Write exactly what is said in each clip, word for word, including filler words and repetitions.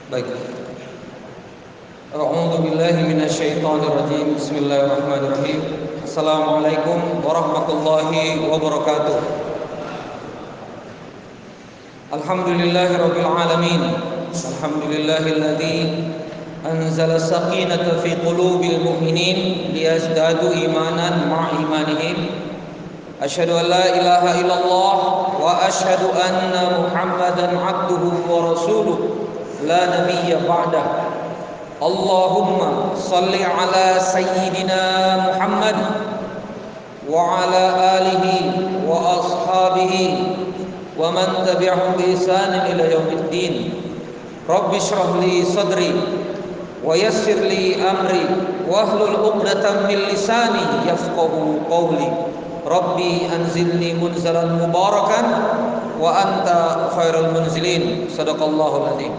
Baik. A'udzu billahi minasyaitonir rajim. Bismillahirrahmanirrahim. Assalamualaikum warahmatullahi wabarakatuh. Alhamdulillahirabbil alamin. Alhamdulillahilladzi anzala sakinata fi qulubil mu'minin liyazdadu imanan ma'a imanihim. Asyhadu an la ilaha illallah wa asyhadu anna Muhammadan 'abduhu wa rasuluh la nabiyya ba'dah. Allahumma salli ala sayyidina Muhammad wa ala alihi wa ashabihi wa man tabi'ahum bi ihsanin ila yaumiddin. Rabbi shrah li sadri wa yassir li amri wahlul 'uqdatam min lisani yafqahu qawli. Rabbi anzilni munzalan mubarakan wa anta khairul munzilin. Shadaqallahul azim.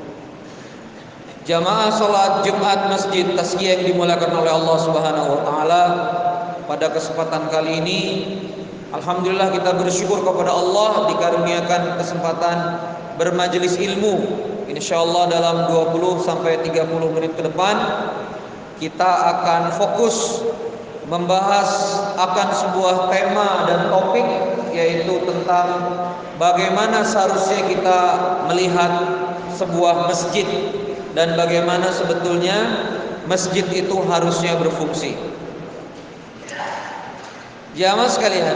Jamaah salat Jumat Masjid Tazkiyah yang dimuliakan oleh Allah Subhanahu wa taala, pada kesempatan kali ini alhamdulillah kita bersyukur kepada Allah dikaruniakan kesempatan bermajelis ilmu. Insyaallah dalam dua puluh sampai tiga puluh menit ke depan kita akan fokus membahas akan sebuah tema dan topik, yaitu tentang bagaimana seharusnya kita melihat sebuah masjid dan bagaimana sebetulnya masjid itu harusnya berfungsi. Jamaah sekalian,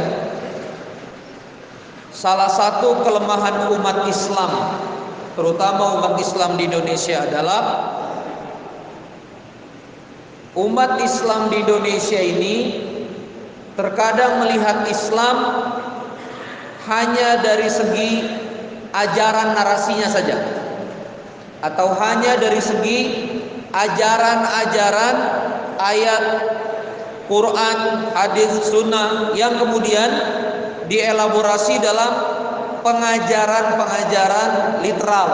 salah satu kelemahan umat Islam, terutama umat Islam di Indonesia, adalah umat Islam di Indonesia ini terkadang melihat Islam hanya dari segi ajaran narasinya saja, atau hanya dari segi ajaran-ajaran ayat Quran, hadis, sunnah yang kemudian dielaborasi dalam pengajaran-pengajaran literal.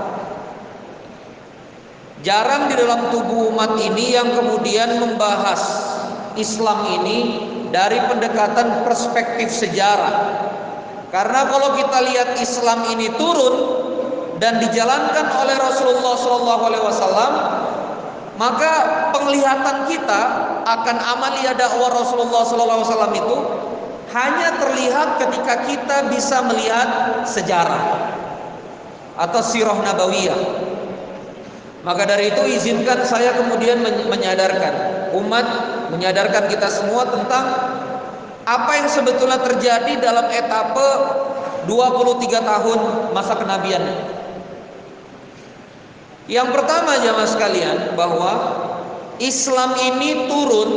Jarang di dalam tubuh umat ini yang kemudian membahas Islam ini dari pendekatan perspektif sejarah. Karena kalau kita lihat Islam ini turun dan dijalankan oleh Rasulullah shallallahu alaihi wasallam, maka penglihatan kita akan amaliyah dakwah Rasulullah shallallahu alaihi wasallam itu hanya terlihat ketika kita bisa melihat sejarah atau sirah nabawiyah. Maka dari itu izinkan saya kemudian menyadarkan umat, menyadarkan kita semua tentang apa yang sebetulnya terjadi dalam etape dua puluh tiga tahun masa kenabian. Yang pertama jamaah sekalian, bahwa Islam ini turun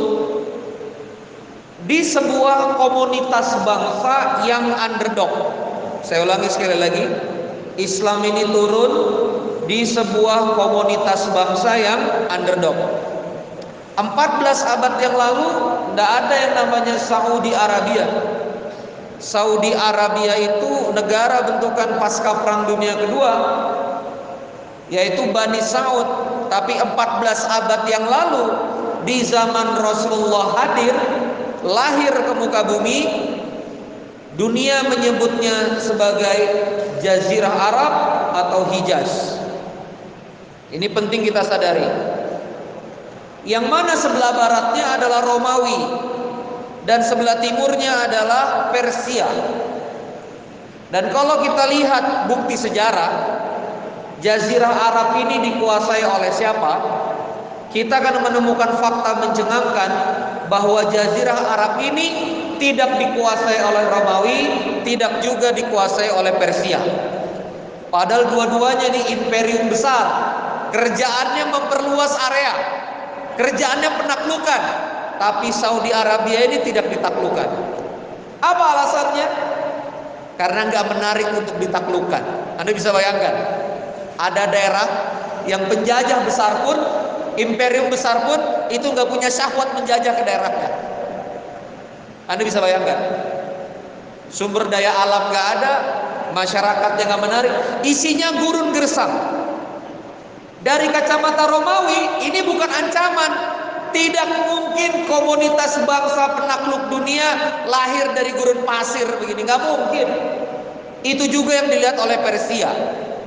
di sebuah komunitas bangsa yang underdog. Saya ulangi sekali lagi, Islam ini turun di sebuah komunitas bangsa yang underdog. empat belas abad yang lalu tidak ada yang namanya Saudi Arabia. Saudi Arabia itu negara bentukan pasca Perang Dunia Kedua, yaitu Bani Saud. Tapi empat belas abad yang lalu, di zaman Rasulullah hadir, lahir ke muka bumi, dunia menyebutnya sebagai Jazirah Arab atau Hijaz. Ini penting kita sadari. Yang mana sebelah baratnya adalah Romawi dan sebelah timurnya adalah Persia. Dan kalau kita lihat bukti sejarah, Jazirah Arab ini dikuasai oleh siapa? Kita akan menemukan fakta mencengangkan bahwa Jazirah Arab ini tidak dikuasai oleh Romawi, tidak juga dikuasai oleh Persia. Padahal dua-duanya ini imperium besar, kerjaannya memperluas area, kerjaannya penaklukan. Tapi Saudi Arabia ini tidak ditaklukkan. Apa alasannya? Karena nggak menarik untuk ditaklukkan. Anda bisa bayangkan, ada daerah yang penjajah besar pun, imperium besar pun, itu nggak punya syahwat menjajah ke daerahnya. Anda bisa bayangkan, sumber daya alam nggak ada, masyarakatnya nggak menarik, isinya gurun gersang. Dari kacamata Romawi, ini bukan ancaman. Tidak mungkin komunitas bangsa penakluk dunia lahir dari gurun pasir begini, nggak mungkin. Itu juga yang dilihat oleh Persia.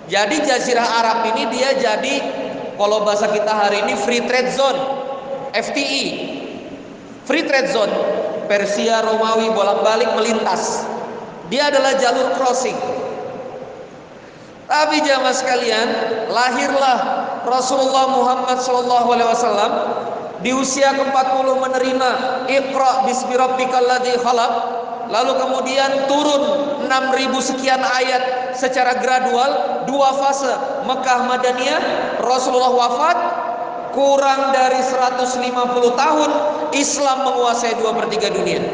Jadi Jazirah Arab ini dia jadi, kalau bahasa kita hari ini, free trade zone, F T I, free trade zone. Persia, Romawi bolak-balik melintas. Dia adalah jalur crossing. Tapi jamaah sekalian, lahirlah Rasulullah Muhammad shallallahu alaihi wasallam di usia ke empat puluh menerima Iqra bismi rabbikal ladzi khalaq. Lalu kemudian turun enam ribu sekian ayat secara gradual, dua fase Mekah Madaniyah. Rasulullah wafat, kurang dari seratus lima puluh tahun Islam menguasai dua per tiga dunia.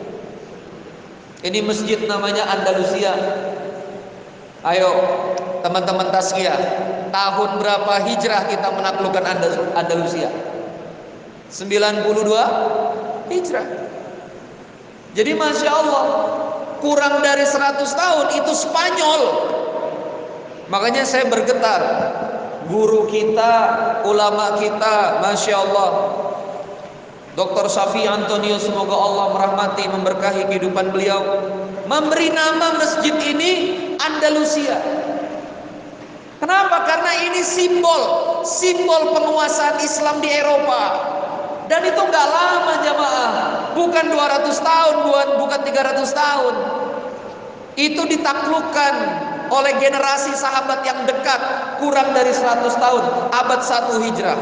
Ini masjid namanya Andalusia. Ayo teman-teman Tazkiyah, tahun berapa hijrah kita menaklukkan Andalusia? sembilan puluh dua hijrah. Jadi Masya Allah, kurang dari seratus tahun itu Spanyol. Makanya saya bergetar, guru kita, ulama kita, Masya Allah, Doktor Syafi Antonio, semoga Allah merahmati, memberkahi kehidupan beliau, memberi nama masjid ini Andalusia. Kenapa? Karena ini simbol, simbol penguasaan Islam di Eropa. Dan itu nggak lama jamaah, bukan dua ratus tahun, bukan tiga ratus tahun. Itu ditaklukkan oleh generasi sahabat yang dekat, kurang dari seratus tahun, abad satu hijrah.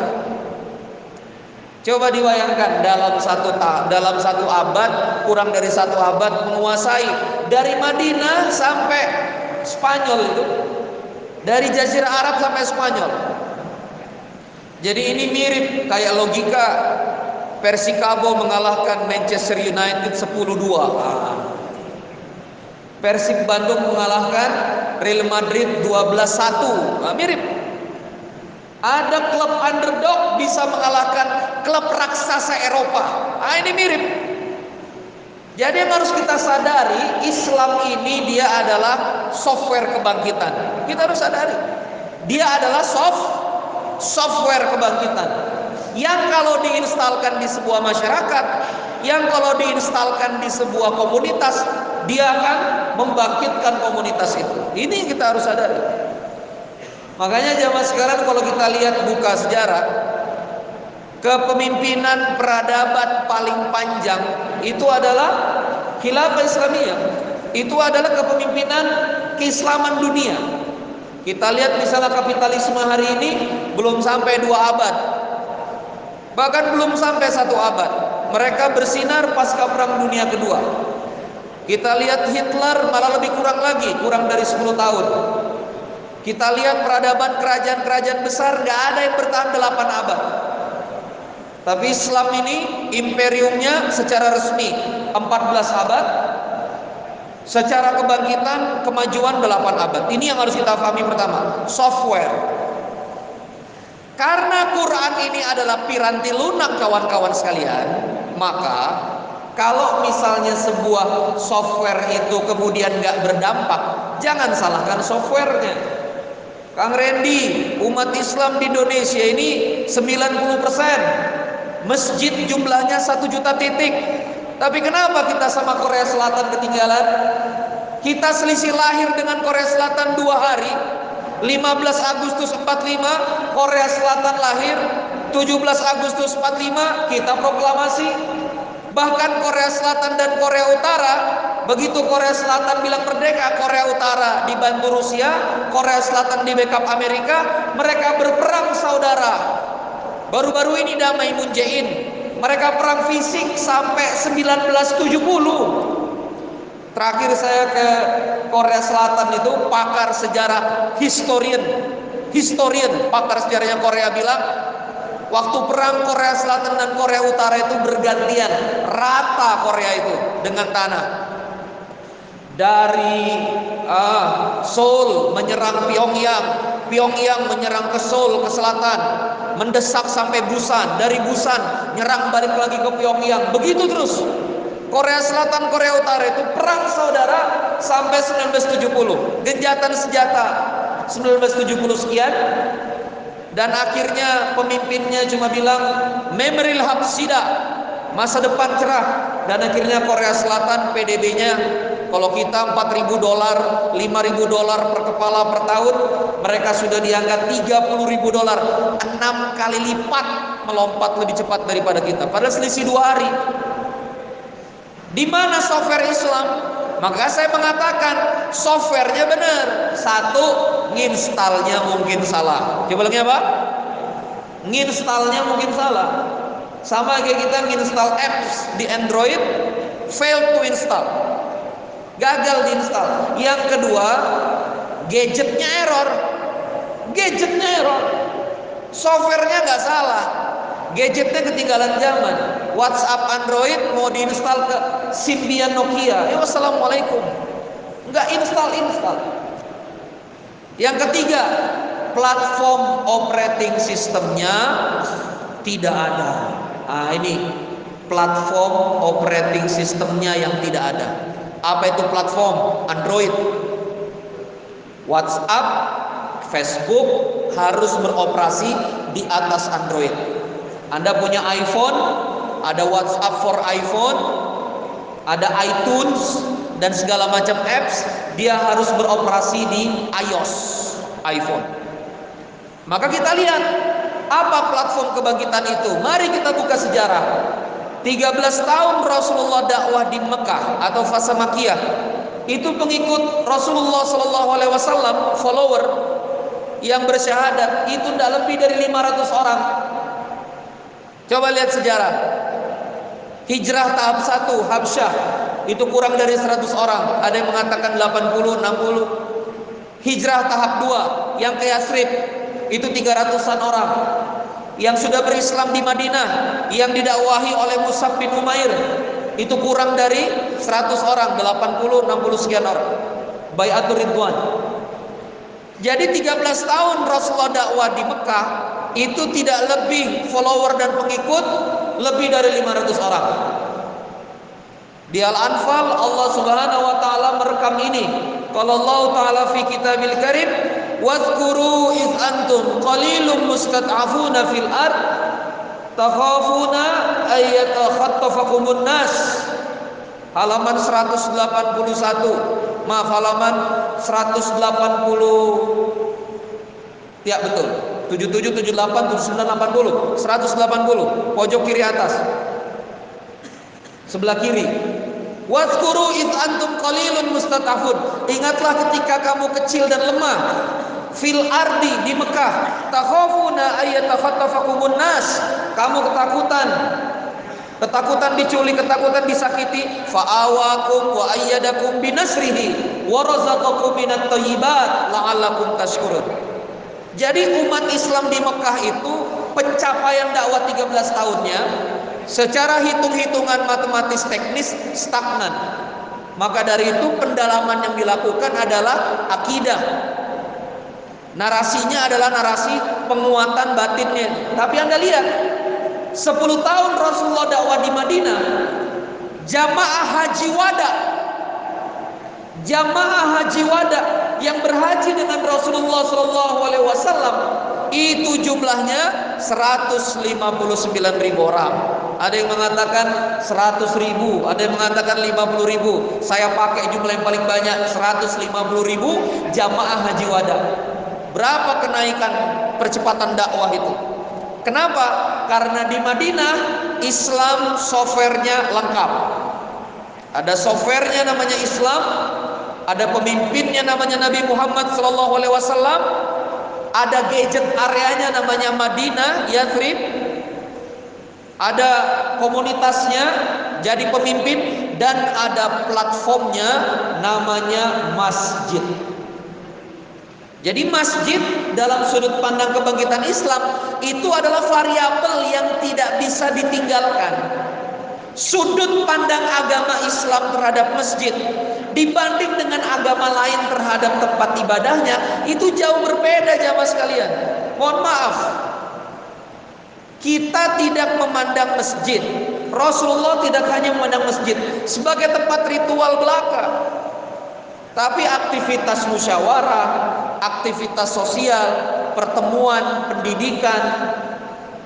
Coba dibayangkan, dalam satu dalam satu abad, kurang dari satu abad menguasai dari Madinah sampai Spanyol itu, dari Jazirah Arab sampai Spanyol. Jadi ini mirip kayak logika Persikabo mengalahkan Manchester United sepuluh dua. Persib Bandung mengalahkan Real Madrid dua belas satu. Nah, mirip. Ada klub underdog bisa mengalahkan klub raksasa Eropa. Nah, ini mirip. Jadi yang harus kita sadari, Islam ini dia adalah software kebangkitan. Kita harus sadari, dia adalah soft software kebangkitan. Yang kalau diinstalkan di sebuah masyarakat, yang kalau diinstalkan di sebuah komunitas, dia akan membangkitkan komunitas itu. Ini yang kita harus sadari. Makanya zaman sekarang kalau kita lihat buka sejarah, kepemimpinan peradaban paling panjang itu adalah Khilafah Islamiyah. Itu adalah kepemimpinan keislaman dunia. Kita lihat misalnya kapitalisme hari ini belum sampai dua abad, bahkan belum sampai satu abad. Mereka bersinar pasca Perang Dunia Kedua. Kita lihat Hitler malah lebih kurang lagi, kurang dari sepuluh tahun. Kita lihat peradaban kerajaan-kerajaan besar, gak ada yang bertahan delapan abad. Tapi Islam ini imperiumnya secara resmi empat belas abad, secara kebangkitan kemajuan delapan abad. Ini yang harus kita pahami pertama, software. Karena Quran ini adalah piranti lunak kawan-kawan sekalian, maka kalau misalnya sebuah software itu kemudian gak berdampak, jangan salahkan softwarenya. Kang Randy, umat Islam di Indonesia ini sembilan puluh persen, masjid jumlahnya satu juta titik. Tapi kenapa kita sama Korea Selatan ketinggalan? Kita selisih lahir dengan Korea Selatan dua hari. lima belas Agustus empat puluh lima Korea Selatan lahir, tujuh belas Agustus empat puluh lima kita proklamasi. Bahkan Korea Selatan dan Korea Utara, begitu Korea Selatan bilang merdeka, Korea Utara dibantu Rusia, Korea Selatan di backup Amerika, mereka berperang saudara. Baru-baru ini damai Moon Jae-in, mereka perang fisik sampai seribu sembilan ratus tujuh puluh. Terakhir saya ke Korea Selatan itu, pakar sejarah, historian, historian, pakar sejarahnya Korea bilang, waktu perang Korea Selatan dan Korea Utara itu bergantian, rata Korea itu dengan tanah. Dari uh, Seoul menyerang Pyongyang, Pyongyang menyerang ke Seoul ke selatan, mendesak sampai Busan, dari Busan nyerang balik lagi ke Pyongyang, begitu terus. Korea Selatan, Korea Utara itu perang saudara sampai seribu sembilan ratus tujuh puluh, genjatan senjata seribu sembilan ratus tujuh puluh sekian. Dan akhirnya pemimpinnya cuma bilang Memril Hapsida, masa depan cerah. Dan akhirnya Korea Selatan P D B-nya Kalau kita empat ribu dolar, lima ribu dolar per kepala per tahun, mereka sudah diangkat tiga puluh ribu dolar, enam kali lipat melompat lebih cepat daripada kita. Padahal selisih dua hari. Di mana software Islam? Maka saya mengatakan softwarenya benar. Satu, nginstalnya mungkin salah. Coba lagi apa? Nginstalnya mungkin salah. Sama kayak kita nginstal apps di Android, fail to install, gagal diinstal. Yang kedua, gadgetnya error. Gadgetnya error. Softwarenya nggak salah, gadgetnya ketinggalan zaman. WhatsApp Android mau diinstal ke Symbian Nokia, ya wassalamualaikum, nggak install install. Yang ketiga, platform operating sistemnya tidak ada. Ah ini platform operating sistemnya yang tidak ada. Apa itu platform? Android, WhatsApp, Facebook harus beroperasi di atas Android. Anda punya iPhone, ada WhatsApp for iPhone, ada iTunes dan segala macam apps, dia harus beroperasi di iOS, iPhone. Maka kita lihat apa platform kebangkitan itu. Mari kita buka sejarah. tiga belas tahun Rasulullah dakwah di Mekah atau fase Makkiyah. Itu pengikut Rasulullah Shallallahu Alaihi Wasallam, follower yang bersyahadat itu tidak lebih dari lima ratus orang. Coba lihat sejarah. Hijrah tahap satu Habsyah itu kurang dari seratus orang. Ada yang mengatakan delapan puluh, enam puluh. Hijrah tahap dua yang ke Yathrib itu tiga ratusan orang. Yang sudah berislam di Madinah yang didakwahi oleh Mus'ab bin Umair itu kurang dari seratus orang, delapan puluh, enam puluh sekian orang. Bai'atur Ridwan. Jadi tiga belas tahun Rasulullah dakwah di Mekah itu tidak lebih follower dan pengikut lebih dari lima ratus orang. Di Al-Anfal Allah Subhanahu wa taala merekam ini. Qala Allah taala fi kitabil karim, "Wadhkuru id antum qalilum mustad'afuna fil ard takhafuna ayyatakhattafakumun nas." Halaman seratus delapan puluh satu. Maaf, halaman seratus delapan puluh. Ya betul. tujuh puluh tujuh, tujuh puluh delapan, tujuh puluh sembilan, delapan puluh. seratus delapan puluh. Pojok kiri atas. Sebelah kiri. Wadhkuru id antum qalilun mustata'afun. Ingatlah ketika kamu kecil dan lemah fil ardi di Mekah, takhafuna ayyatakhattafakumun nas. Kamu ketakutan Ketakutan diculik, ketakutan disakiti. Fa'awakum wa ayyadakum binasrihi wa razaqakum minat thayyibat la'allakum tashkurun. Jadi umat Islam di Mekah itu pencapaian dakwah tiga belas tahunnya secara hitung-hitungan matematis teknis stagnan. Maka dari itu pendalaman yang dilakukan adalah akidah. Narasinya adalah narasi penguatan batinnya. Tapi Anda lihat, sepuluh tahun Rasulullah dakwah di Madinah, jamaah haji wada, jamaah haji wada yang berhaji dengan Rasulullah Shallallahu Alaihi Wasallam itu jumlahnya seratus lima puluh sembilan ribu orang. Ada yang mengatakan seratus ribu, ada yang mengatakan lima puluh ribu. Saya pakai jumlah yang paling banyak, seratus lima puluh ribu jamaah haji wada. Berapa kenaikan percepatan dakwah itu? Kenapa? Karena di Madinah Islam softwarenya lengkap. Ada softwarenya namanya Islam, ada pemimpinnya namanya Nabi Muhammad Shallallahu Alaihi Wasallam, ada gadget areanya namanya Madinah, Yathrib, ada komunitasnya jadi pemimpin, dan ada platformnya namanya masjid. Jadi masjid dalam sudut pandang kebangkitan Islam itu adalah variabel yang tidak bisa ditinggalkan. Sudut pandang agama Islam terhadap masjid dibanding dengan agama lain terhadap tempat ibadahnya itu jauh berbeda, jamaah sekalian. Mohon maaf, kita tidak memandang masjid, Rasulullah tidak hanya memandang masjid sebagai tempat ritual belaka, tapi aktivitas musyawarah, aktivitas sosial, pertemuan, pendidikan,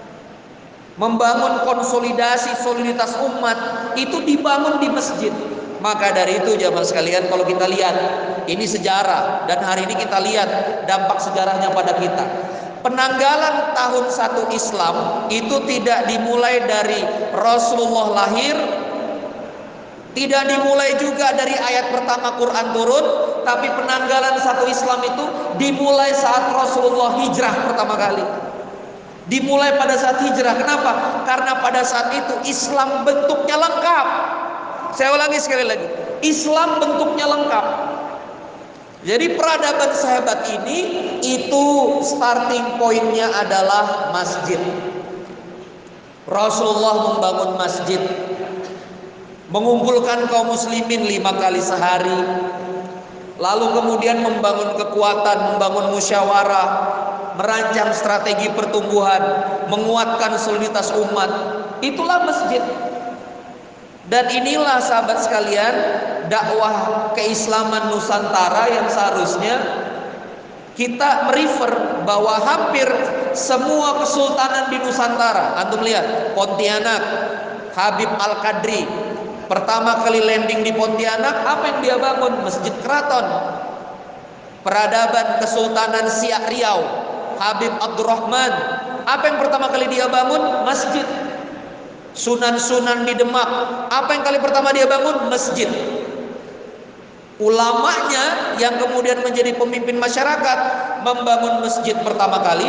membangun konsolidasi soliditas umat itu dibangun di masjid. Maka dari itu jamaah sekalian, kalau kita lihat ini sejarah, dan hari ini kita lihat dampak sejarahnya pada kita. Penanggalan tahun satu Islam itu tidak dimulai dari Rasulullah lahir, tidak dimulai juga dari ayat pertama Quran turun, tapi penanggalan satu Islam itu dimulai saat Rasulullah hijrah pertama kali. Dimulai pada saat hijrah. Kenapa? Karena pada saat itu Islam bentuknya lengkap. Saya ulangi sekali lagi, Islam bentuknya lengkap. Jadi peradaban sehebat ini, itu starting pointnya adalah masjid. Rasulullah membangun masjid, mengumpulkan kaum muslimin lima kali sehari, lalu kemudian membangun kekuatan, membangun musyawarah, merancang strategi pertumbuhan, menguatkan soliditas umat. Itulah masjid. Dan inilah sahabat sekalian, dakwah keislaman Nusantara yang seharusnya kita merefer bahwa hampir semua kesultanan di Nusantara, antum lihat Pontianak, Habib Al-Qadri pertama kali landing di Pontianak, apa yang dia bangun? Masjid Keraton. Peradaban Kesultanan Siak Riau, Habib Abdurrahman, apa yang pertama kali dia bangun? Masjid. Sunan-sunan di Demak, apa yang kali pertama dia bangun? Masjid. Ulamanya yang kemudian menjadi pemimpin masyarakat membangun masjid pertama kali.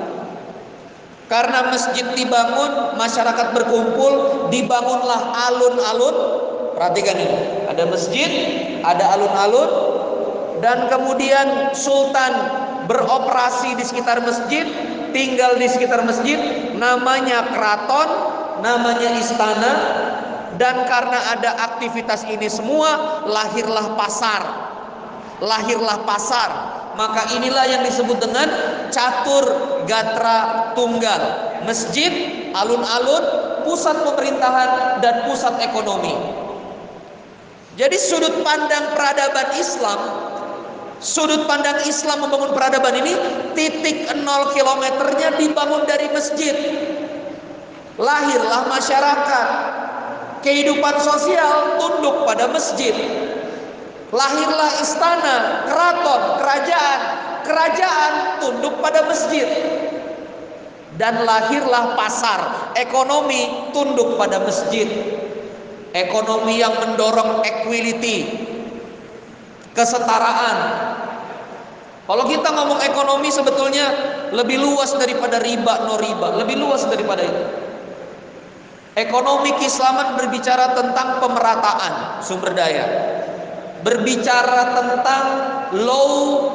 Karena masjid dibangun, masyarakat berkumpul, dibangunlah alun-alun. Perhatikan ini, ada masjid, ada alun-alun, dan kemudian sultan beroperasi di sekitar masjid, tinggal di sekitar masjid, namanya keraton, namanya istana. Dan karena ada aktivitas ini semua, lahirlah pasar. Lahirlah pasar. Maka inilah yang disebut dengan catur gatra tunggal. Masjid, alun-alun, pusat pemerintahan, dan pusat ekonomi. Jadi sudut pandang peradaban Islam, sudut pandang Islam membangun peradaban ini, titik nol kilometernya dibangun dari masjid. Lahirlah masyarakat. Kehidupan sosial tunduk pada masjid. Lahirlah istana, keraton, kerajaan. Kerajaan tunduk pada masjid. Dan lahirlah pasar, ekonomi tunduk pada masjid. Ekonomi yang mendorong equality, kesetaraan. Kalau kita ngomong ekonomi sebetulnya lebih luas daripada riba, no riba, lebih luas daripada itu. Ekonomi keislaman berbicara tentang pemerataan sumber daya, berbicara tentang low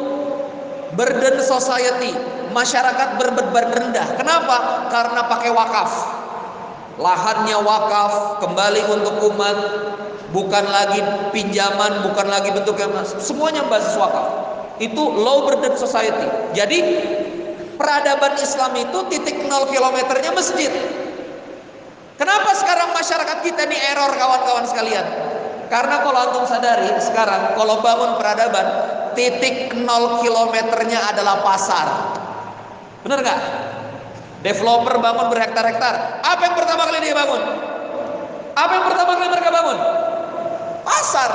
burden society, masyarakat berbeban rendah. Kenapa? Karena pakai wakaf, lahannya wakaf, kembali untuk umat, bukan lagi pinjaman, bukan lagi bentuknya, semuanya basis wakaf. Itu low burden society. Jadi peradaban Islam itu titik nol kilometernya masjid. Kenapa sekarang masyarakat kita ini error kawan-kawan sekalian? Karena kalau antum sadari sekarang, kalau bangun peradaban, titik nol kilometernya adalah pasar. Bener nggak? Developer bangun berhektar-hektar. Apa yang pertama kali dia bangun? Apa yang pertama kali mereka bangun? Pasar.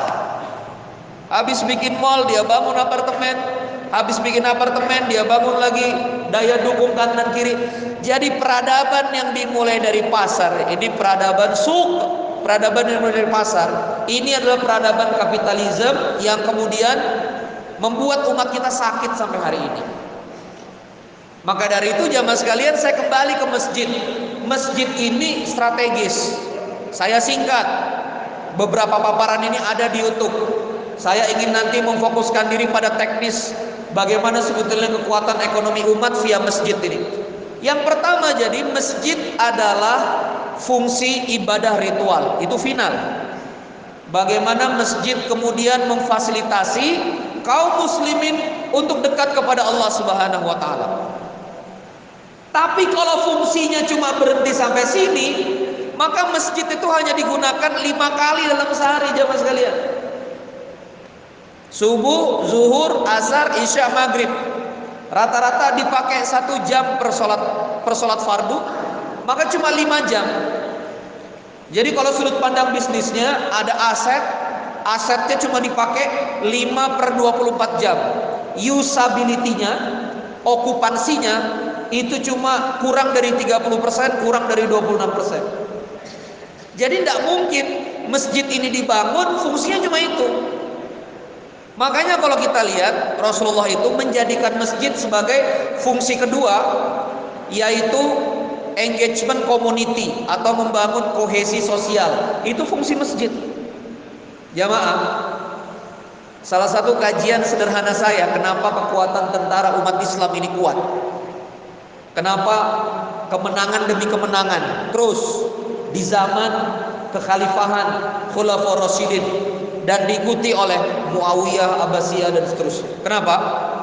Habis bikin mall dia bangun apartemen. Habis bikin apartemen dia bangun lagi daya dukung kanan kiri. Jadi peradaban yang dimulai dari pasar, ini peradaban suk, peradaban yang dimulai dari pasar, ini adalah peradaban kapitalisme yang kemudian membuat umat kita sakit sampai hari ini. Maka dari itu jamaah sekalian, saya kembali ke masjid. Masjid ini strategis. Saya singkat, beberapa paparan ini ada di YouTube. Saya ingin nanti memfokuskan diri pada teknis bagaimana sebetulnya kekuatan ekonomi umat via masjid ini. Yang pertama, jadi masjid adalah fungsi ibadah ritual, itu final. Bagaimana masjid kemudian memfasilitasi kaum muslimin untuk dekat kepada Allah Subhanahu wa taala. Tapi kalau fungsinya cuma berhenti sampai sini, maka masjid itu hanya digunakan lima kali dalam sehari jamaah sekalian. Subuh, zuhur, asar, isya, maghrib. Rata-rata dipakai satu jam per sholat, per sholat fardu, maka cuma lima jam. Jadi kalau sudut pandang bisnisnya, ada aset, asetnya cuma dipakai lima per dua puluh empat jam. Usability-nya, okupansinya itu cuma kurang dari tiga puluh persen, kurang dari dua puluh enam persen. Jadi tidak mungkin masjid ini dibangun fungsinya cuma itu. Makanya kalau kita lihat Rasulullah itu menjadikan masjid sebagai fungsi kedua, yaitu engagement community atau membangun kohesi sosial. Itu fungsi masjid. Jamaah, salah satu kajian sederhana saya, kenapa kekuatan tentara umat Islam ini kuat, kenapa kemenangan demi kemenangan terus di zaman kekhalifahan Khulafaur Rasyidin dan diikuti oleh Muawiyah, Abbasiyah dan seterusnya. Kenapa?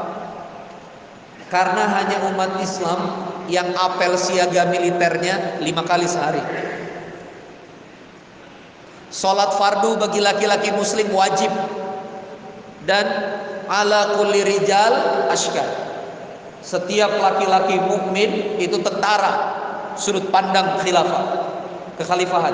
Karena hanya umat Islam yang apel siaga militernya lima kali sehari. Sholat fardu bagi laki-laki muslim wajib, dan ala kulli rijal ashkar. Setiap laki-laki mukmin itu tentara sudut pandang khilafah, kekhalifahan.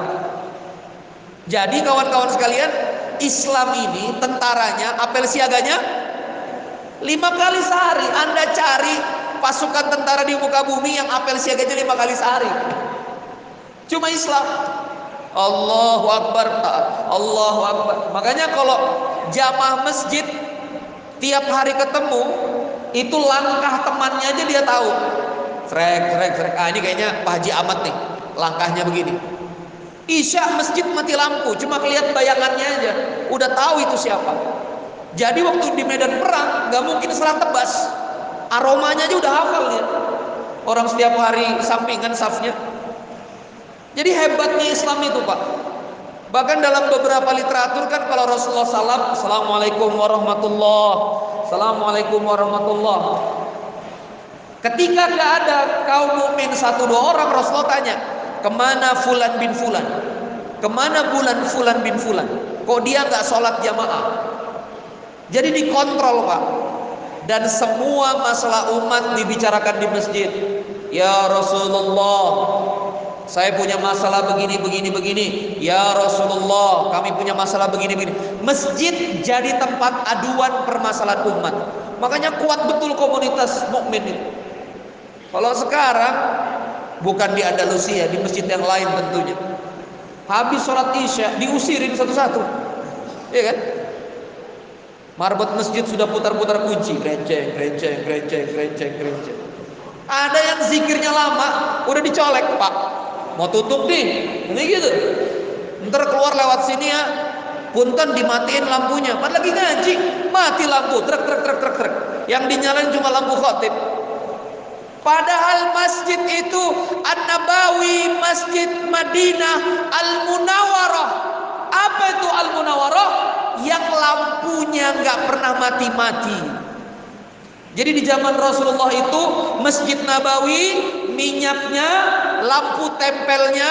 Jadi kawan-kawan sekalian, Islam ini tentaranya, apel siaganya lima kali sehari. Anda cari pasukan tentara di muka bumi yang apel siaganya lima kali sehari. Cuma Islam. Allahu Akbar, Allahu Akbar. Makanya kalau jamaah masjid tiap hari ketemu, itu langkah temannya aja dia tahu. Srek, srek, srek. Ah, ini kayaknya Pak Haji Ahmad nih, langkahnya begini. Isya masjid mati lampu, cuma kelihatan bayangannya aja, udah tahu itu siapa. Jadi waktu di medan perang nggak mungkin serang tebas, aromanya aja udah hafal dia. Orang setiap hari sampingan safnya. Jadi hebatnya Islam itu, Pak. Bahkan dalam beberapa literatur kan kalau Rasulullah shallallahu alaihi wasallam, Assalamualaikum warahmatullah, Assalamualaikum warahmatullah. Ketika nggak ada kaum mukmin satu dua orang, Rasulullah tanya, kemana Fulan bin Fulan, kemana bulan Fulan bin Fulan, kok dia nggak sholat jamaah? Jadi dikontrol, Pak. Dan semua masalah umat dibicarakan di masjid. Ya Rasulullah, saya punya masalah begini, begini, begini. Ya Rasulullah, kami punya masalah begini, begini. Masjid jadi tempat aduan permasalahan umat. Makanya kuat betul komunitas mukmin itu. Kalau sekarang bukan di Andalusia, di masjid yang lain tentunya. Habis sholat isya diusirin satu-satu, iya kan? Marbot masjid sudah putar-putar kunci, gerenceng, gerenceng, gerenceng, gerenceng, gerenceng. Ada yang zikirnya lama, udah dicolek, Pak. Mau tutup nih, ini gitu. Ntar keluar lewat sini ya, punten dimatiin lampunya. Padahal lagi ngaji, mati lampu, trek trek trek trek trek. Yang dinyalain cuma lampu khotib. Padahal masjid itu An-Nabawi, Masjid Madinah, Al-Munawwarah. Apa itu Al-Munawwarah? Yang lampunya nggak pernah mati-mati. Jadi di zaman Rasulullah itu Masjid Nabawi, minyaknya, lampu tempelnya,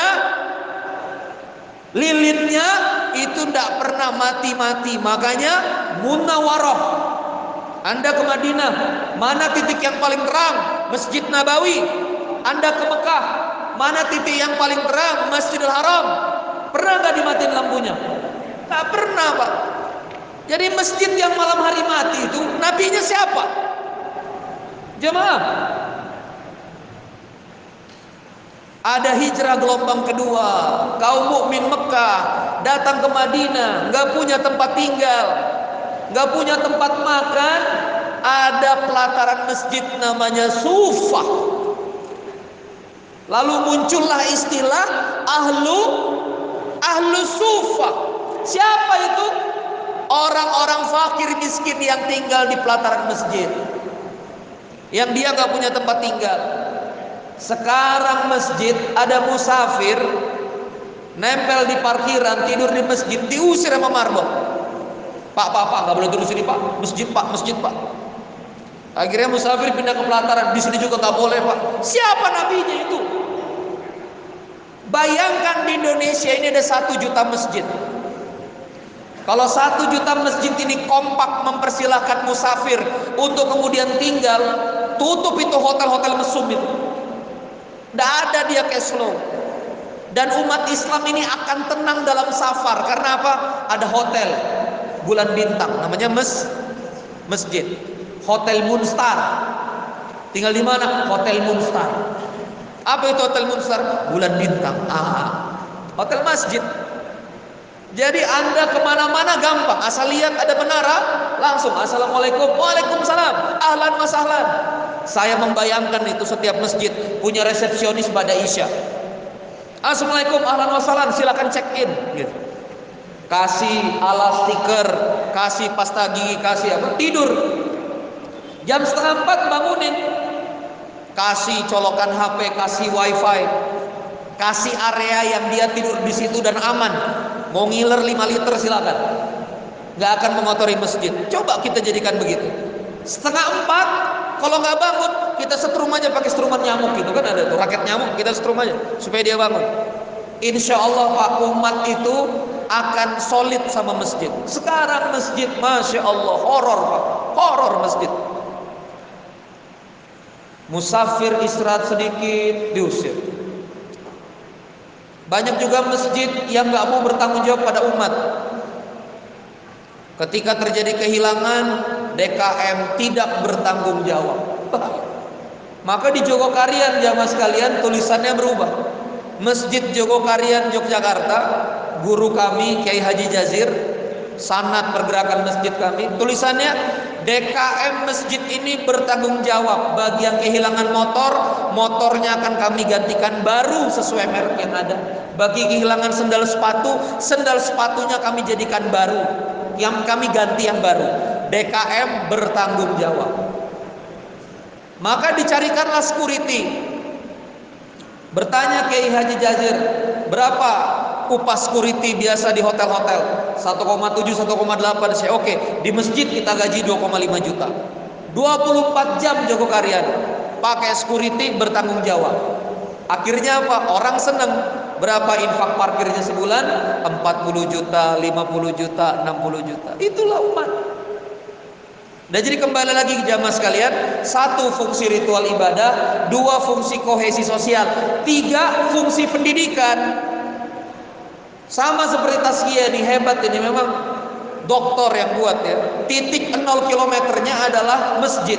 lilinnya itu tidak pernah mati-mati. Makanya Munawwarah. Anda ke Madinah, mana titik yang paling terang? Masjid Nabawi. Anda ke Mekah, mana titik yang paling terang? Masjidil Haram. Pernah nggak dimatiin lampunya? Nggak pernah, Pak. Jadi masjid yang malam hari mati itu nabinya siapa? Jemaah. Ada hijrah gelombang kedua, kaum mukmin Mekah datang ke Madinah, nggak punya tempat tinggal, nggak punya tempat makan. Ada pelataran masjid namanya Sufah. Lalu muncullah istilah ahlu ahlu Sufah. Siapa itu? Orang-orang fakir miskin yang tinggal di pelataran masjid, yang dia nggak punya tempat tinggal. Sekarang masjid ada musafir nempel di parkiran, tidur di masjid, diusir sama marbot. Pak, pak, pak, nggak boleh tidur sini, Pak. Masjid, Pak, masjid, Pak. Akhirnya musafir pindah ke pelataran, di sini juga nggak boleh, Pak. Siapa nabinya itu? Bayangkan di Indonesia ini ada satu juta masjid. Kalau satu juta masjid ini kompak mempersilahkan musafir untuk kemudian tinggal, tutup itu hotel-hotel mesum itu. Tidak ada dia cash flow. Dan umat Islam ini akan tenang dalam safar. Karena apa? Ada hotel. bulan bintang, namanya mes masjid. Hotel Moonstar. Tinggal di mana? Hotel Moonstar. Apa itu Hotel Moonstar? Bulan bintang. Ah, hotel masjid. Jadi Anda kemana-mana gampang, asal lihat ada menara, langsung assalamualaikum, waalaikumsalam, ahlan wa sahlan. Saya membayangkan itu setiap masjid punya resepsionis pada Isya. Assalamualaikum, ahlan wa sahlan, silakan check in. Gitu. Kasih alas stiker, kasih pasta gigi, kasih apa? Tidur. Jam setengah empat bangunin, kasih colokan H P, kasih wifi, kasih area yang dia tidur di situ dan aman. Mau ngiler lima liter silakan, nggak akan mengotori masjid. Coba kita jadikan begitu. Setengah empat, kalau nggak bangun, kita setrum aja pakai setruman nyamuk gitu kan, ada tuh raket nyamuk, kita setrum aja supaya dia bangun. Insya Allah Pak, umat itu akan solid sama masjid. Sekarang masjid, masya Allah, horor Pak, horor masjid. Musafir istirahat sedikit diusir. Banyak juga masjid yang nggak mau bertanggung jawab pada umat. Ketika terjadi kehilangan, D K M tidak bertanggung jawab. Maka di Jogokarian jamaah sekalian tulisannya berubah. Masjid Jogokarian Yogyakarta, guru kami Kiai Haji Jazir, sanad pergerakan masjid kami, tulisannya D K M masjid ini bertanggung jawab bagi yang kehilangan motor, motornya akan kami gantikan baru sesuai merek yang ada. Bagi kehilangan sendal sepatu, sendal sepatunya kami jadikan baru, yang kami ganti yang baru. D K M bertanggung jawab. Maka dicarikanlah security. Bertanya Kiai Haji Jazir, berapa upah security biasa di hotel-hotel? satu koma tujuh, satu koma delapan. Saya oke, di masjid kita gaji dua koma lima juta. dua puluh empat jam Jogokarian pakai security bertanggung jawab. Akhirnya apa? Orang seneng. Berapa infak parkirnya sebulan? empat puluh juta, lima puluh juta, enam puluh juta. Itulah umat. Dan jadi kembali lagi ke jamaah sekalian, satu fungsi ritual ibadah, dua fungsi kohesi sosial, tiga fungsi pendidikan. Sama seperti Tazkiyah ini, hebat ini memang doktor yang buat ya. Titik nol kilometernya adalah masjid.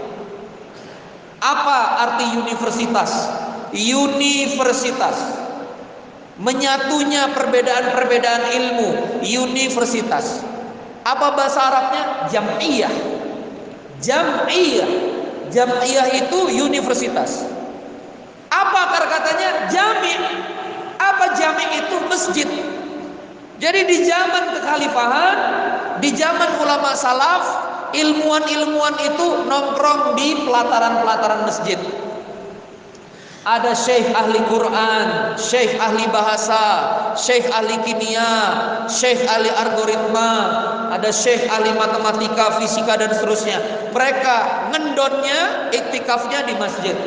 Apa arti universitas? Universitas menyatunya perbedaan-perbedaan ilmu. Universitas. Apa bahasa Arabnya? Jam'iyah. Jam'iyah. Jam'iyah itu universitas. Apa akar katanya? Jami'. Apa jami' itu? Masjid. Jadi di zaman kekhalifahan, di zaman ulama salaf, ilmuwan-ilmuwan itu nongkrong di pelataran-pelataran masjid. Ada syekh ahli Quran, syekh ahli bahasa, syekh ahli kimia, syekh ahli algoritma, ada syekh ahli matematika, fisika dan seterusnya. Mereka ngendonnya, iktikafnya di masjid.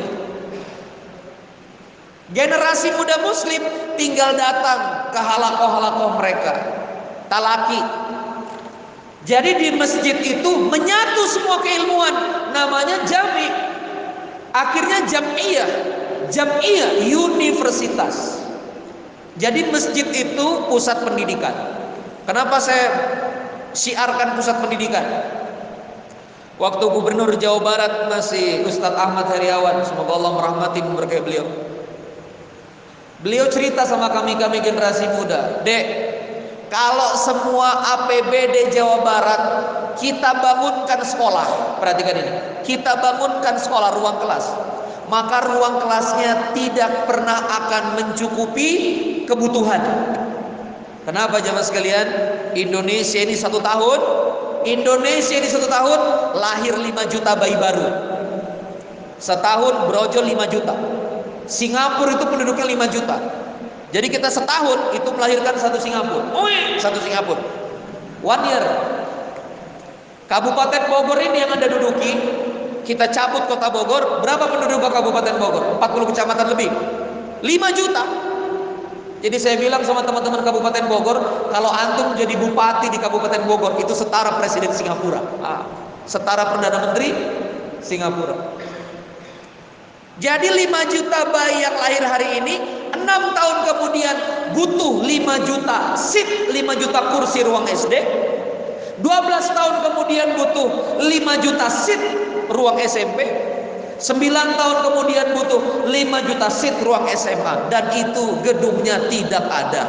Generasi muda muslim tinggal datang ke halakoh-halakoh mereka, talaki. Jadi di masjid itu menyatu semua keilmuan, namanya jami'. Akhirnya jam'iyah. Jam'iyah, universitas. Jadi masjid itu pusat pendidikan. Kenapa saya syiarkan pusat pendidikan? Waktu Gubernur Jawa Barat masih Ustadz Ahmad Heriawan, semoga Allah merahmati memberkahi beliau. Beliau cerita sama kami-kami generasi muda, Dek, kalau semua A P B D Jawa Barat kita bangunkan sekolah, perhatikan ini, kita bangunkan sekolah ruang kelas, maka ruang kelasnya tidak pernah akan mencukupi kebutuhan. Kenapa jamaah sekalian? Indonesia ini satu tahun, Indonesia ini satu tahun lahir lima juta bayi baru. Setahun brojol lima juta. Singapura itu penduduknya lima juta. Jadi kita setahun itu melahirkan satu Singapura. Satu Singapura. One year. Kabupaten Bogor ini yang Anda duduki, kita cabut kota Bogor, berapa penduduk Kabupaten Bogor? empat puluh kecamatan lebih. lima juta. Jadi saya bilang sama teman-teman Kabupaten Bogor, kalau antum jadi bupati di Kabupaten Bogor, itu setara presiden Singapura. Ah, setara Perdana Menteri Singapura. Jadi lima juta bayi yang lahir hari ini, enam tahun kemudian butuh lima juta seat, lima juta kursi ruang S D, dua belas tahun kemudian butuh lima juta seat ruang S M P, sembilan tahun kemudian butuh lima juta seat ruang S M A, dan itu gedungnya tidak ada.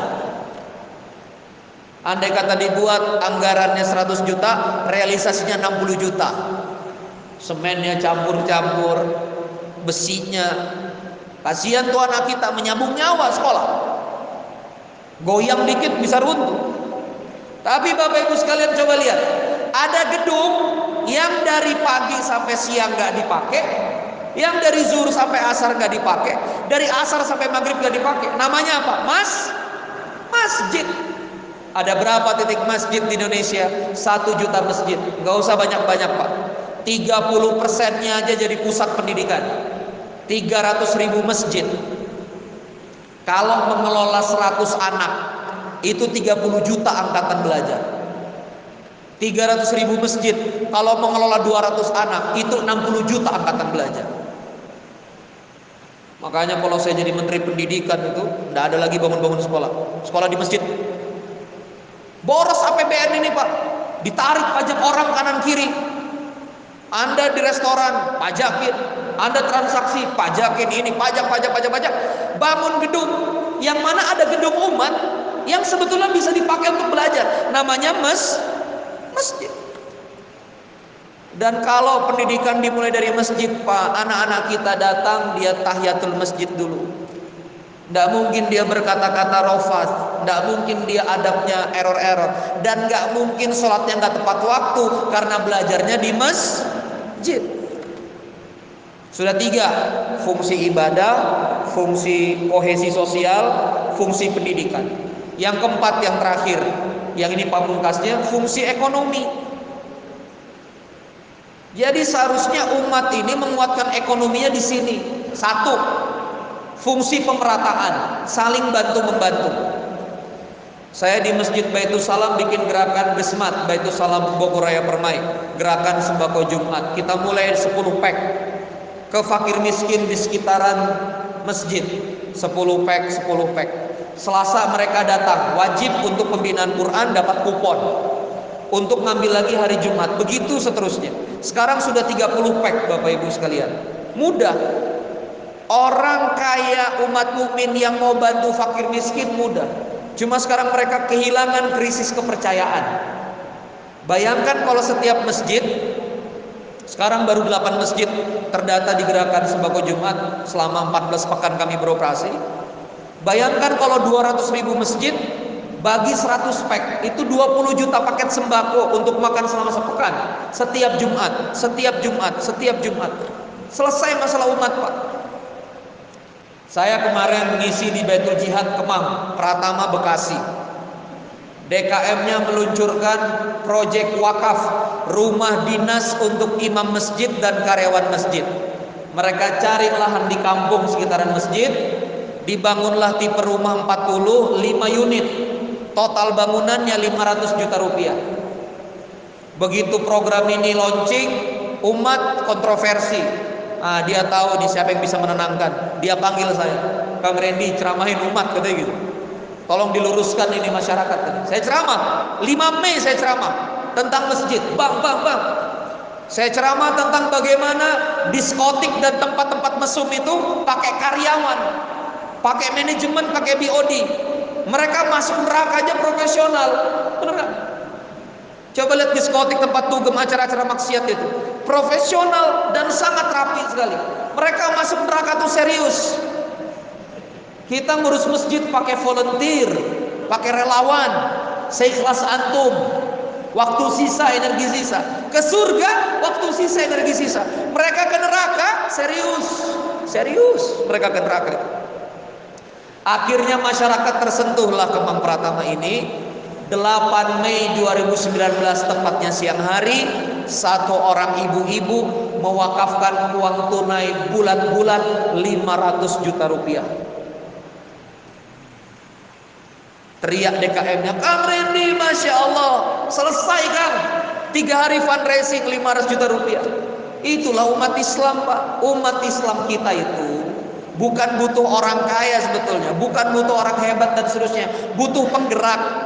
Andai kata dibuat anggarannya seratus juta, realisasinya enam puluh juta. Semennya campur-campur, besinya. Kasihan tuh anak kita, menyambung nyawa sekolah. Goyang dikit bisa runtuh. Tapi Bapak Ibu sekalian coba lihat, ada gedung yang dari pagi sampai siang nggak dipakai, yang dari zuhur sampai asar nggak dipakai, dari asar sampai maghrib nggak dipakai. Namanya apa? Mas, masjid. Ada berapa titik masjid di Indonesia? Satu juta masjid. Nggak usah banyak-banyak Pak. tiga puluh persennya aja jadi pusat pendidikan. tiga ratus ribu masjid. Kalau mengelola seratus anak, itu tiga puluh juta angkatan belajar. tiga ratus ribu masjid, kalau mengelola dua ratus anak, itu enam puluh juta angkatan belajar. Makanya kalau saya jadi menteri pendidikan itu tidak ada lagi bangun-bangun sekolah. Sekolah di masjid. Boros A P B N ini Pak, ditarik pajak orang kanan kiri. Anda di restoran, pajakin. Anda transaksi, pajakin ini, pajak, pajak, pajak, pajak. Bangun gedung, yang mana ada gedung umat yang sebetulnya bisa dipakai untuk belajar, namanya mes, masjid. Dan kalau pendidikan dimulai dari masjid Pak, anak-anak kita datang, dia tahiyatul masjid dulu. Tidak mungkin dia berkata-kata rofas, tidak mungkin dia adabnya error-error, dan nggak mungkin sholatnya nggak tepat waktu karena belajarnya di masjid. Sudah tiga, fungsi ibadah, fungsi kohesi sosial, fungsi pendidikan. Yang keempat, yang terakhir, yang ini pamungkasnya, fungsi ekonomi. Jadi seharusnya umat ini menguatkan ekonominya di sini. Satu, fungsi pemerataan, saling bantu membantu. Saya di Masjid Baitul Salam bikin gerakan Gesmat Baitul Salam Bogor Raya Permai, gerakan sembako Jumat. Kita mulai sepuluh pack ke fakir miskin di sekitaran masjid. sepuluh pack, sepuluh pack. Selasa mereka datang, wajib untuk pembinaan Quran dapat kupon untuk ngambil lagi hari Jumat. Begitu seterusnya. Sekarang sudah tiga puluh pack Bapak Ibu sekalian. Mudah. Orang kaya umat mukmin yang mau bantu fakir miskin mudah. Cuma sekarang mereka kehilangan krisis kepercayaan. Bayangkan kalau setiap masjid, sekarang baru delapan masjid terdata di gerakan sembako Jumat selama empat belas pekan kami beroperasi. Bayangkan kalau dua ratus ribu masjid bagi seratus pack, itu dua puluh juta paket sembako untuk makan selama sepekan. Setiap Jumat, setiap Jumat, setiap Jumat. Selesai masalah umat Pak. Saya kemarin mengisi di Baitul Jihad Kemang, Pratama, Bekasi. D K M-nya meluncurkan proyek wakaf rumah dinas untuk imam masjid dan karyawan masjid. Mereka cari lahan di kampung sekitaran masjid, dibangunlah tipe rumah empat puluh lima unit. Total bangunannya lima ratus juta rupiah. Begitu program ini launching, umat kontroversi. Ah, dia tahu nih siapa yang bisa menenangkan. Dia panggil saya, Kang Randy ceramahin umat katanya gitu. Tolong diluruskan ini masyarakat katanya. Saya ceramah, lima Mei saya ceramah tentang masjid. Bang, bang, bang. Saya ceramah tentang bagaimana diskotik dan tempat-tempat mesum itu pakai karyawan, pakai manajemen, pakai B O D. Mereka masuk neraka aja profesional. Benar gak? Coba lihat diskotik, tempat dugem, acara-acara maksiat itu profesional dan sangat rapi sekali. Mereka masuk neraka tuh serius. Kita ngurus masjid pakai volunteer, pakai relawan, seikhlas antum. Waktu sisa, energi sisa. Ke surga, waktu sisa, energi sisa. Mereka ke neraka, serius, serius. Mereka ke neraka. Akhirnya masyarakat tersentuhlah Kemang Pratama ini. delapan Mei dua ribu sembilan belas tepatnya siang hari, satu orang ibu-ibu mewakafkan uang tunai bulan-bulan lima ratus juta rupiah. Teriak D K M-nya, Kang Randy, Masya Allah, selesai Kang, tiga hari fundraising lima ratus juta rupiah. Itulah umat Islam Pak. Umat Islam kita itu bukan butuh orang kaya sebetulnya, bukan butuh orang hebat dan seterusnya, butuh penggerak,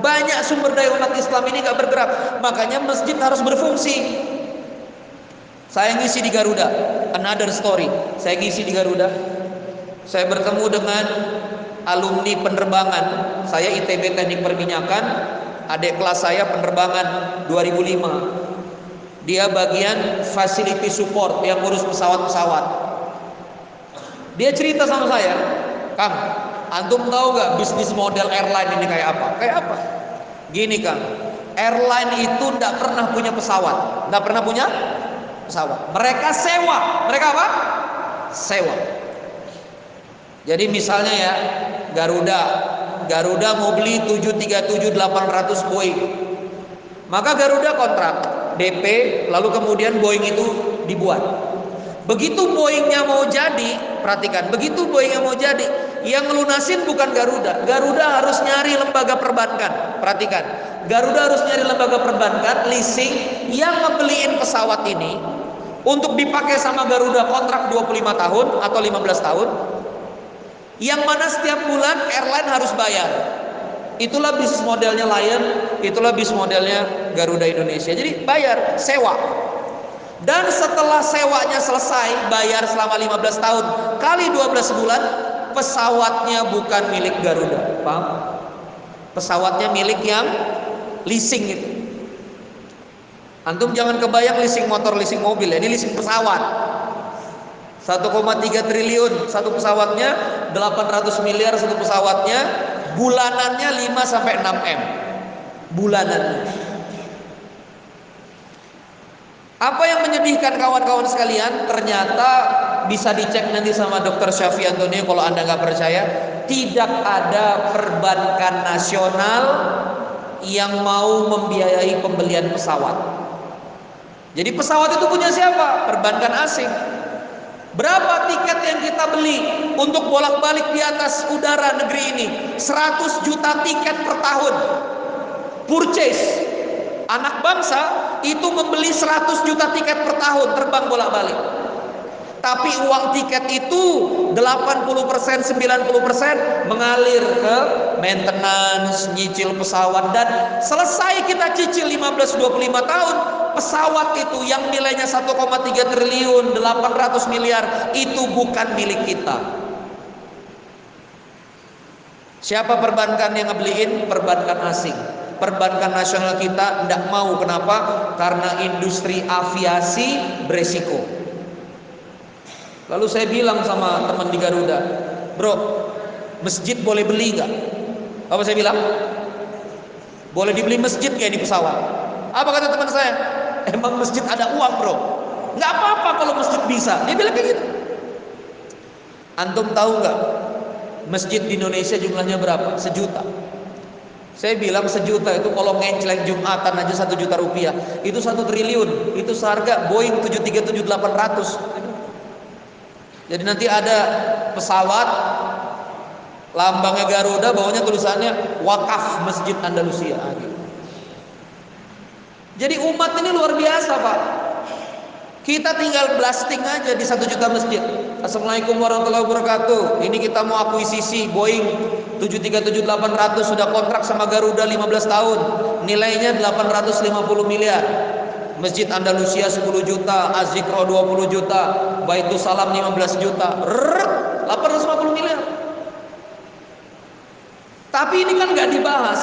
Banyak sumber daya umat Islam ini nggak bergerak. Makanya masjid harus berfungsi. Saya ngisi di Garuda, another story. Saya ngisi di Garuda. Saya bertemu dengan alumni penerbangan. Saya I T B Teknik Perminyakan. Adik kelas saya penerbangan dua ribu lima. Dia bagian facility support yang ngurus pesawat-pesawat. Dia cerita sama saya, Kang, antum tahu gak bisnis model airline ini kayak apa? Kayak apa? Gini Kang, airline itu tidak pernah punya pesawat, tidak pernah punya pesawat. Mereka sewa, mereka apa? Sewa. Jadi misalnya ya, Garuda, Garuda mau beli tujuh tiga tujuh delapan ratus Boeing, maka Garuda kontrak D P, lalu kemudian Boeing itu dibuat. Begitu Boeingnya mau jadi, perhatikan, begitu Boeingnya mau jadi, yang ngelunasin bukan Garuda. Garuda harus nyari lembaga perbankan. Perhatikan, Garuda harus nyari lembaga perbankan, leasing, yang ngebeliin pesawat ini untuk dipakai sama Garuda kontrak dua puluh lima tahun atau lima belas tahun, yang mana setiap bulan airline harus bayar. Itulah bisnis modelnya Lion, itulah bisnis modelnya Garuda Indonesia. Jadi bayar, sewa. Dan setelah sewanya selesai, bayar selama lima belas tahun kali dua belas bulan, pesawatnya bukan milik Garuda. Paham? Pesawatnya milik yang leasing itu. Antum jangan kebayang leasing motor, leasing mobil, ini leasing pesawat. satu koma tiga triliun satu pesawatnya, delapan ratus miliar satu pesawatnya. Bulanannya lima sampai enam M. Bulanannya. Apa yang menyedihkan kawan-kawan sekalian, ternyata bisa dicek nanti sama dokter Syafi Antonio kalau Anda nggak percaya, tidak ada perbankan nasional yang mau membiayai pembelian pesawat. Jadi pesawat itu punya siapa? Perbankan asing. Berapa tiket yang kita beli untuk bolak-balik di atas udara negeri ini? seratus juta tiket per tahun. Purchase. Anak bangsa itu membeli seratus juta tiket per tahun terbang bolak-balik. Tapi uang tiket itu delapan puluh persen, sembilan puluh persen mengalir ke maintenance, nyicil pesawat, dan selesai kita cicil lima belas dua puluh lima tahun, pesawat itu yang nilainya satu koma tiga triliun, delapan ratus miliar itu bukan milik kita. Siapa perbankan yang ngebeliin? Perbankan asing. Perbankan nasional kita tidak mau. Kenapa? Karena industri aviasi beresiko. Lalu saya bilang sama teman di Garuda, bro, masjid boleh beli nggak? Apa saya bilang? Boleh dibeli masjid kayak di pesawat. Apa kata teman saya? Emang masjid ada uang bro? Nggak apa-apa kalau masjid bisa. Dia bilang kayak gitu. Antum tahu nggak? Masjid di Indonesia jumlahnya berapa? Sejuta. Saya bilang sejuta itu kalau ngencleng Jumatan aja satu juta rupiah, itu satu triliun. Itu seharga Boeing tujuh tiga tujuh delapan ratus. Jadi nanti ada pesawat lambangnya Garuda, bawahnya tulisannya Wakaf Masjid Andalusia. Jadi umat ini luar biasa Pak. Kita tinggal blasting aja di satu juta masjid. Assalamualaikum warahmatullahi wabarakatuh. Ini kita mau akuisisi Boeing tujuh tiga tujuh delapan ratus, sudah kontrak sama Garuda lima belas tahun. Nilainya delapan ratus lima puluh miliar. Masjid Andalusia sepuluh juta, Az-Zikro dua puluh juta, Baitus Salam lima belas juta. Rrrr, delapan ratus lima puluh miliar. Tapi ini kan nggak dibahas.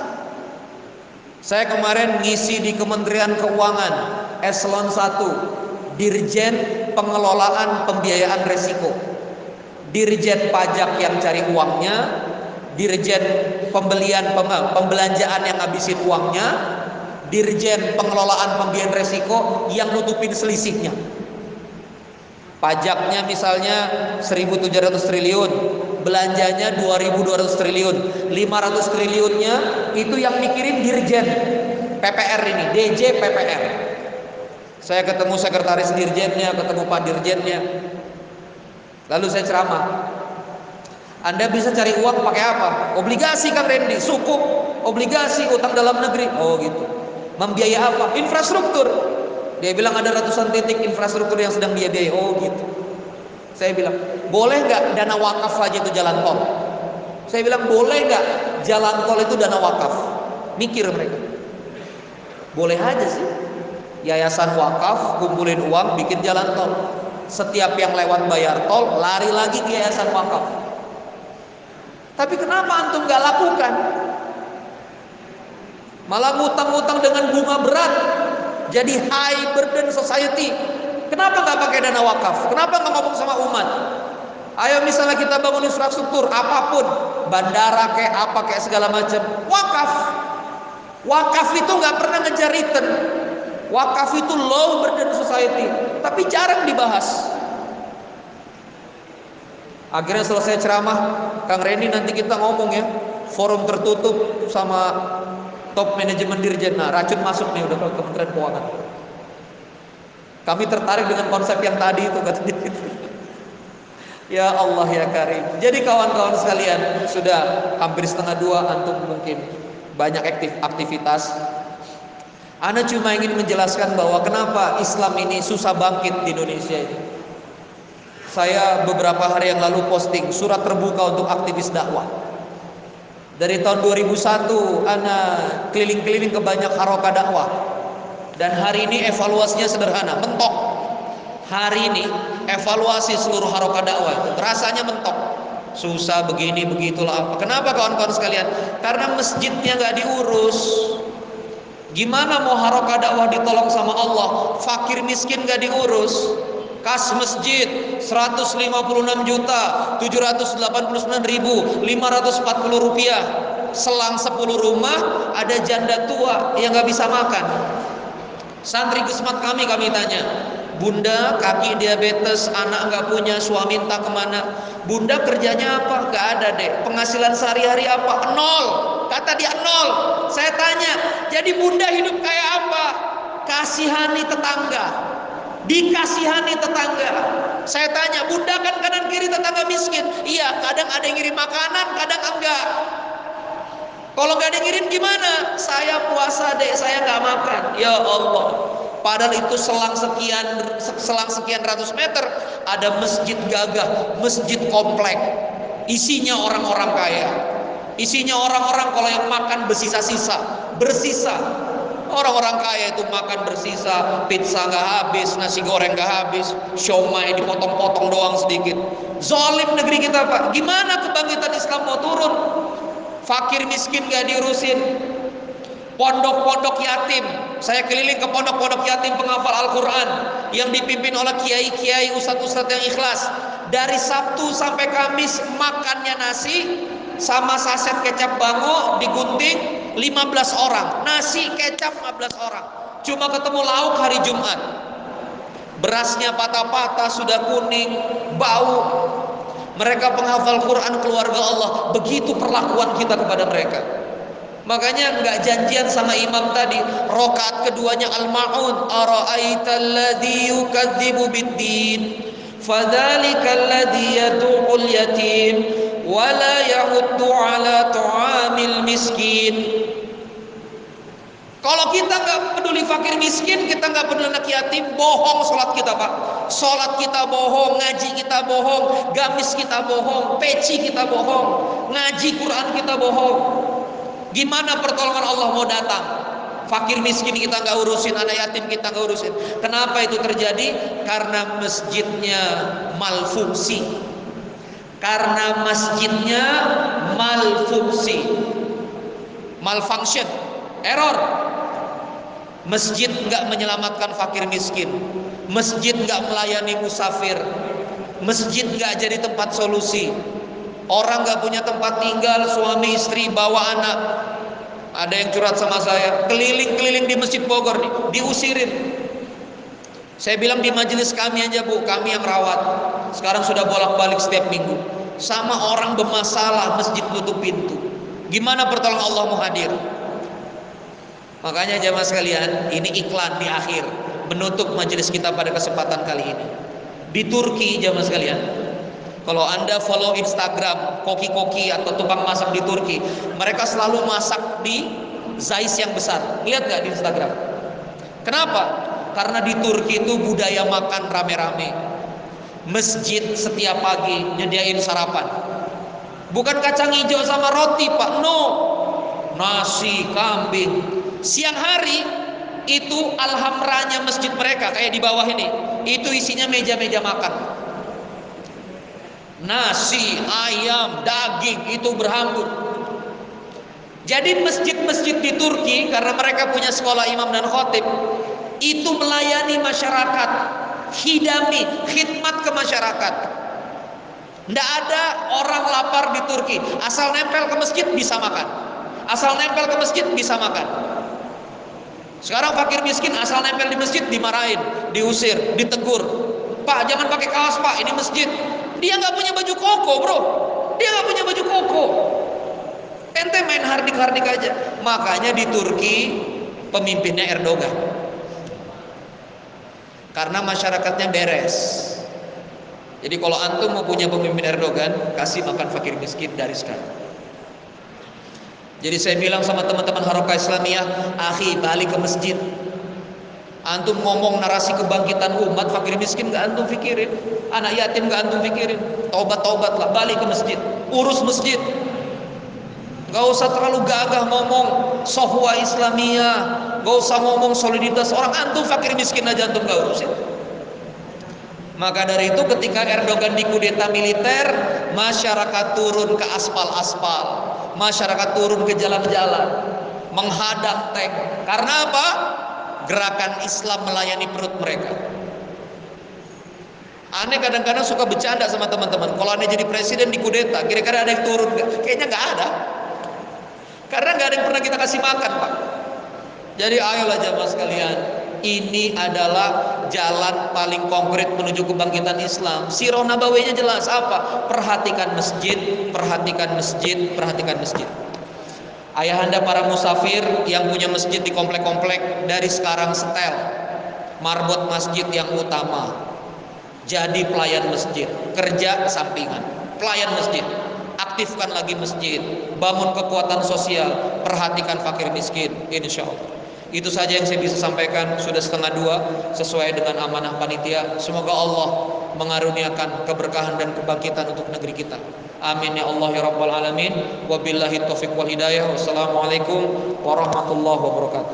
Saya kemarin ngisi di Kementerian Keuangan Eselon satu, Dirjen Pengelolaan Pembiayaan Resiko. Dirjen Pajak yang cari uangnya, Dirjen Pembelian Pembelanjaan yang ngabisin uangnya, Dirjen Pengelolaan Pembiayaan Resiko yang nutupin selisihnya. Pajaknya misalnya seribu tujuh ratus triliun, belanjanya dua ribu dua ratus triliun, lima ratus triliunnya itu yang mikirin Dirjen P P R ini, D J P P R. Saya ketemu sekretaris Dirjennya, ketemu Pak Dirjennya. Lalu saya ceramah. Anda bisa cari uang pakai apa? Obligasi Kang Randy, sukuk, obligasi, utang dalam negeri. Oh gitu. Membiayai apa? Infrastruktur. Dia bilang ada ratusan titik infrastruktur yang sedang dia biayai. Oh gitu. Saya bilang, boleh nggak dana wakaf aja itu jalan tol? Saya bilang, boleh nggak jalan tol itu dana wakaf? Mikir mereka. Boleh aja sih. Yayasan wakaf kumpulin uang bikin jalan tol. Setiap yang lewat bayar tol lari lagi ke yayasan wakaf. Tapi kenapa antum gak lakukan? Malah ngutang-ngutang dengan bunga berat, jadi high burden society. Kenapa nggak pakai dana wakaf? Kenapa nggak ngomong sama umat? Ayo misalnya kita bangun infrastruktur apapun, bandara kayak apa kayak segala macam, wakaf. Wakaf itu nggak pernah ngejar return. Wakaf itu low burden society, tapi jarang dibahas. Akhirnya selesai ceramah, Kang Reni nanti kita ngomong ya, forum tertutup sama top manajemen Dirjen. Nah, racun masuk nih udah ke Kementerian Keuangan. Kami tertarik dengan konsep yang tadi itu kata dia. Ya Allah ya Karim. Jadi kawan-kawan sekalian, sudah hampir setengah dua, antum mungkin banyak aktif aktivitas. Ana cuma ingin menjelaskan bahwa kenapa Islam ini susah bangkit di Indonesia ini. Saya beberapa hari yang lalu posting surat terbuka untuk aktivis dakwah. Dari tahun dua ribu satu ana keliling-keliling ke banyak haroka dakwah. Dan hari ini evaluasinya sederhana, mentok. Hari ini evaluasi seluruh haroka dakwah rasanya mentok. Susah begini begitulah apa. Kenapa kawan-kawan sekalian? Karena masjidnya nggak diurus. Gimana mau haroka dakwah ditolong sama Allah? Fakir miskin nggak diurus. Kas masjid seratus lima puluh enam juta tujuh ratus delapan puluh sembilan ribu lima ratus empat puluh rupiah. Selang sepuluh rumah ada janda tua yang nggak bisa makan. Santri Gesmat kami kami tanya, Bunda kaki diabetes, anak nggak punya, suami entah kemana. Bunda kerjanya apa? Nggak ada deh. Penghasilan sehari-hari apa? Nol. Kata dia nol. Saya tanya, jadi Bunda hidup kayak apa? Kasihani tetangga. Dikasihani tetangga. Saya tanya, Bunda kan kanan kiri tetangga miskin. Iya, kadang ada yang ngirim makanan, kadang enggak. Kalau nggak ada yang ngirim gimana? Saya puasa deh, saya nggak makan. Ya Allah. Padahal itu selang sekian selang sekian ratus meter ada masjid gagah, masjid komplek. Isinya orang-orang kaya. Isinya orang-orang kalau yang makan bersisa-sisa, bersisa. Orang-orang kaya itu makan bersisa, pizza nggak habis, nasi goreng nggak habis, siomay dipotong-potong doang sedikit. Zalim negeri kita Pak. Gimana kebangkitan Islam mau turun? Fakir miskin nggak diurusin. Pondok-pondok yatim, saya keliling ke pondok-pondok yatim penghafal Al-Quran yang dipimpin oleh kiai-kiai, ustadz-ustadz yang ikhlas. Dari Sabtu sampai Kamis makannya nasi sama saset kecap bango digunting lima belas orang, nasi kecap lima belas orang. Cuma ketemu lauk hari Jumat. Berasnya patah-patah, sudah kuning, bau. Mereka penghafal Quran keluarga Allah. Begitu perlakuan kita kepada mereka. Makanya nggak janjian sama imam tadi. Rokaat keduanya al-ma'un. Ara'aital ladzi yukadzibu bid-din, fadzalikal ladzi yad'ul yatim wa la yahuddu ala ta'amil miskin. Kalau kita nggak peduli fakir miskin, kita nggak peduli anak yatim, bohong sholat kita Pak. Sholat kita bohong, ngaji kita bohong, gamis kita bohong, peci kita bohong, ngaji Quran kita bohong. Gimana pertolongan Allah mau datang? Fakir miskin kita nggak urusin, anak yatim kita nggak urusin. Kenapa itu terjadi? Karena masjidnya malfungsi. Karena masjidnya malfungsi, malfunction, error. Masjid nggak menyelamatkan fakir miskin, masjid nggak melayani musafir, masjid nggak jadi tempat solusi. Orang nggak punya tempat tinggal, suami istri bawa anak. Ada yang curhat sama saya, keliling-keliling di Masjid Bogor nih, diusirin. Saya bilang di majelis kami aja Bu, kami yang rawat. Sekarang sudah bolak-balik setiap minggu. Sama orang bermasalah, masjid tutup pintu. Gimana pertolongan Allah mau hadir? Makanya jamaah sekalian, ini iklan di akhir menutup majelis kita pada kesempatan kali ini. Di Turki jamaah sekalian, kalau Anda follow Instagram koki-koki atau tukang masak di Turki, mereka selalu masak di zais yang besar. Lihat nggak di Instagram? Kenapa? Karena di Turki itu budaya makan rame-rame. Masjid setiap pagi nyediain sarapan. Bukan kacang hijau sama roti Pak, no. nasi kambing. Siang hari itu alhamranya masjid mereka kayak di bawah ini, itu isinya meja-meja makan. Nasi, ayam, daging itu berhambur. Jadi masjid-masjid di Turki, karena mereka punya sekolah imam dan khotib, itu melayani masyarakat, hidami, khidmat ke masyarakat. Tidak ada orang lapar di Turki, asal nempel ke masjid bisa makan, asal nempel ke masjid bisa makan. Sekarang fakir miskin asal nempel di masjid dimarahin, diusir, ditegur. Pak, jangan pakai kaos pak, ini masjid. Dia nggak punya baju koko bro, dia nggak punya baju koko. Ente main hardik-hardik aja. Makanya di Turki pemimpinnya Erdogan, karena masyarakatnya beres. Jadi kalau antum mau punya pemimpin Erdogan, kasih makan fakir miskin dari sekarang. Jadi saya bilang sama teman-teman Harakah Islamiyah, akhi balik ke masjid. Antum ngomong narasi kebangkitan umat, fakir miskin gak antum pikirin, anak yatim gak antum pikirin. Taubat-taubat lah, balik ke masjid, urus masjid. Gak usah terlalu gagah ngomong sohwa Islamiyah, gak usah ngomong soliditas orang, antum fakir miskin aja antum gak urusin. Maka dari itu ketika Erdogan dikudeta militer, masyarakat turun ke aspal-aspal, masyarakat turun ke jalan-jalan, menghadang tank. Karena apa? Gerakan Islam melayani perut mereka. Aneh kadang-kadang suka bercanda sama teman-teman, kalau aneh jadi presiden dikudeta, kira-kira ada yang turun gak? Kayaknya gak ada. Karena nggak ada yang pernah kita kasih makan pak. Jadi ayolah jamaah sekalian, ini adalah jalan paling konkret menuju kebangkitan Islam. Sirah Nabawiynya jelas apa? Perhatikan masjid, perhatikan masjid, perhatikan masjid. Ayahanda para musafir yang punya masjid di komplek-komplek, dari sekarang setel marbot masjid yang utama. Jadi pelayan masjid, kerja sampingan, pelayan masjid. Aktifkan lagi masjid, bangun kekuatan sosial, perhatikan fakir miskin, insya Allah. Itu saja yang saya bisa sampaikan. Sudah setengah dua, sesuai dengan amanah panitia. Semoga Allah mengaruniakan keberkahan dan kebangkitan untuk negeri kita. Amin ya Allah ya Rabbal Alamin. Wabillahi taufiq wal hidayah. Wassalamualaikum warahmatullahi wabarakatuh.